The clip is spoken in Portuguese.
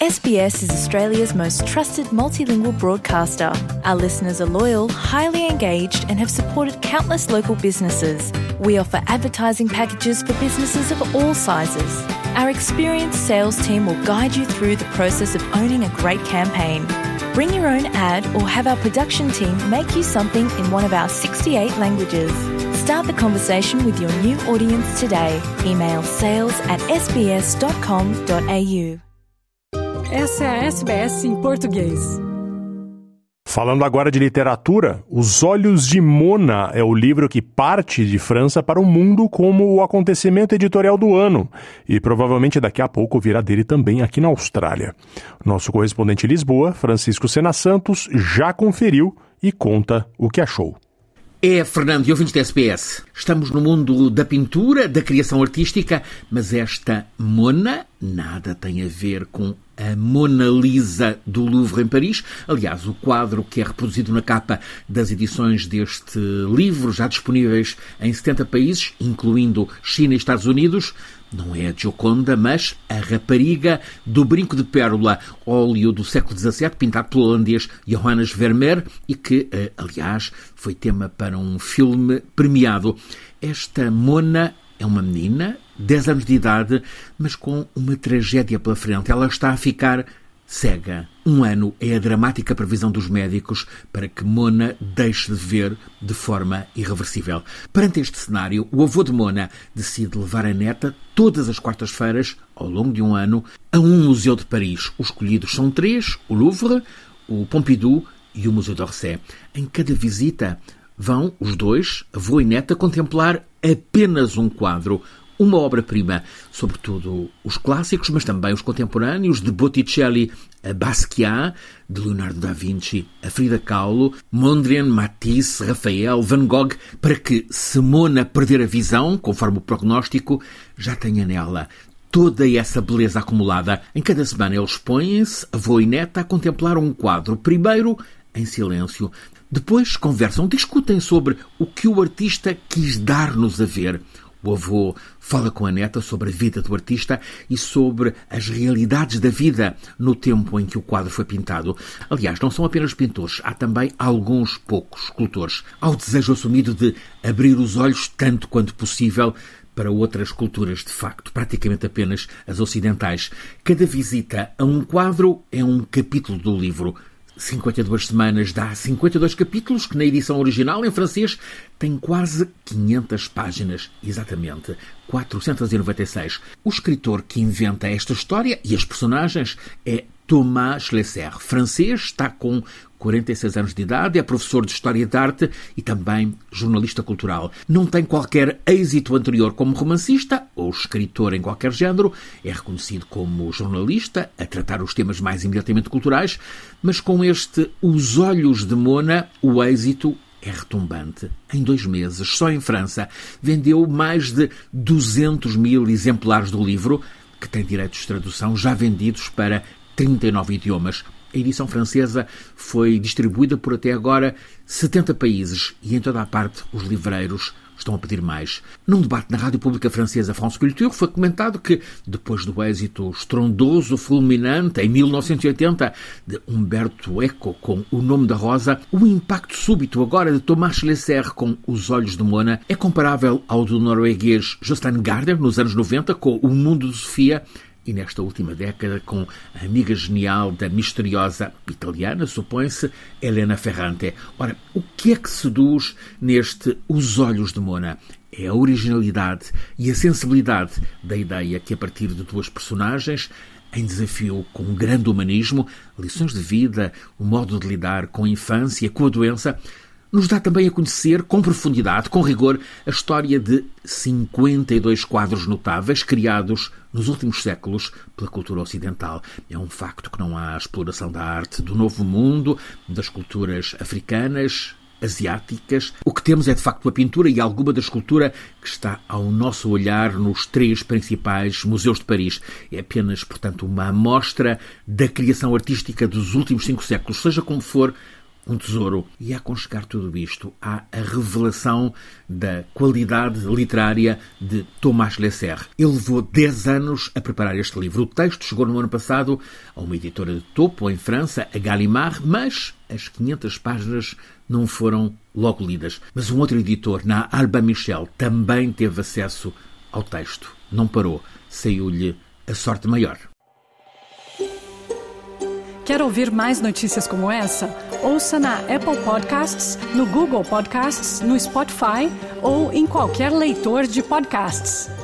SBS is Australia's most trusted multilingual broadcaster. Our listeners are loyal, highly engaged and have supported countless local businesses. We offer advertising packages for businesses of all sizes. Our experienced sales team will guide you through the process of owning a great campaign. Bring your own ad or have our production team make you something in one of our 68 languages. Start the conversation with your new audience today. Email sales@sbs.com.au. Essa é a SBS em português. Falando agora de literatura, Os Olhos de Mona é o livro que parte de França para o mundo como o acontecimento editorial do ano e provavelmente daqui a pouco virá dele também aqui na Austrália. Nosso correspondente em Lisboa, Francisco Sena Santos, já conferiu e conta o que achou. Fernando e ouvintes da SBS, estamos no mundo da pintura, da criação artística, mas esta Mona nada tem a ver com a Mona Lisa do Louvre em Paris. Aliás, o quadro que é reproduzido na capa das edições deste livro, já disponíveis em 70 países, incluindo China e Estados Unidos, não é a Gioconda, mas a rapariga do brinco de pérola, óleo do século XVII, pintado pelo holandês Johannes Vermeer e que, aliás, foi tema para um filme premiado. Esta Mona é uma menina, 10 anos de idade, mas com uma tragédia pela frente. Ela está a ficar cega. 1 ano é a dramática previsão dos médicos para que Mona deixe de ver de forma irreversível. Perante este cenário, o avô de Mona decide levar a neta todas as quartas-feiras, ao longo de 1 ano, a um museu de Paris. Os escolhidos são 3, o Louvre, o Pompidou e o Museu d'Orsay. Em cada visita vão os dois, avô e neta, contemplar apenas um quadro, uma obra-prima, sobretudo os clássicos, mas também os contemporâneos, de Botticelli a Basquiat, de Leonardo da Vinci a Frida Kahlo, Mondrian, Matisse, Rafael, Van Gogh, para que, se Mona perder a visão, conforme o prognóstico, já tenha nela toda essa beleza acumulada. Em cada semana eles põem-se, avô e neta, a contemplar um quadro, primeiro em silêncio. Depois conversam, discutem sobre o que o artista quis dar-nos a ver. O avô fala com a neta sobre a vida do artista e sobre as realidades da vida no tempo em que o quadro foi pintado. Aliás, não são apenas pintores, há também alguns poucos escultores. Há o desejo assumido de abrir os olhos tanto quanto possível para outras culturas, de facto, praticamente apenas as ocidentais. Cada visita a um quadro é um capítulo do livro. 52 semanas dá 52 capítulos, que na edição original, em francês, tem quase 500 páginas. Exatamente, 496. O escritor que inventa esta história e as personagens é Thomas Schlesser, francês, está com 46 anos de idade, é professor de História de Arte e também jornalista cultural. Não tem qualquer êxito anterior como romancista ou escritor em qualquer género, é reconhecido como jornalista, a tratar os temas mais imediatamente culturais, mas com este Os Olhos de Mona, o êxito é retumbante. Em 2 meses, só em França, vendeu mais de 200 mil exemplares do livro, que tem direitos de tradução já vendidos para 39 idiomas. A edição francesa foi distribuída por até agora 70 países e em toda a parte os livreiros estão a pedir mais. Num debate na rádio pública francesa France Culture foi comentado que, depois do êxito estrondoso, fulminante, em 1980, de Umberto Eco com O Nome da Rosa, o impacto súbito agora de Thomas Schlesser com Os Olhos de Mona é comparável ao do norueguês Jostein Gaarder nos anos 90 com O Mundo de Sofia, e nesta última década com a amiga genial da misteriosa italiana, supõe-se, Elena Ferrante. Ora, o que é que seduz neste Os Olhos de Mona? É a originalidade e a sensibilidade da ideia que, a partir de 2 personagens, em desafio com um grande humanismo, lições de vida, o modo de lidar com a infância, com a doença, nos dá também a conhecer, com profundidade, com rigor, a história de 52 quadros notáveis criados nos últimos séculos pela cultura ocidental. É um facto que não há exploração da arte do Novo Mundo, das culturas africanas, asiáticas. O que temos é, de facto, a pintura e alguma da escultura que está ao nosso olhar nos 3 principais museus de Paris. É apenas, portanto, uma amostra da criação artística dos últimos 5 séculos. Seja como for, um tesouro. E a aconchegar tudo isto, há a revelação da qualidade literária de Thomas Lesser. Ele levou 10 anos a preparar este livro. O texto chegou no ano passado a uma editora de topo em França, a Gallimard, mas as 500 páginas não foram logo lidas. Mas um outro editor, na Albin Michel, também teve acesso ao texto. Não parou. Saiu-lhe a sorte maior. Quer ouvir mais notícias como essa? Ouça na Apple Podcasts, no Google Podcasts, no Spotify ou em qualquer leitor de podcasts.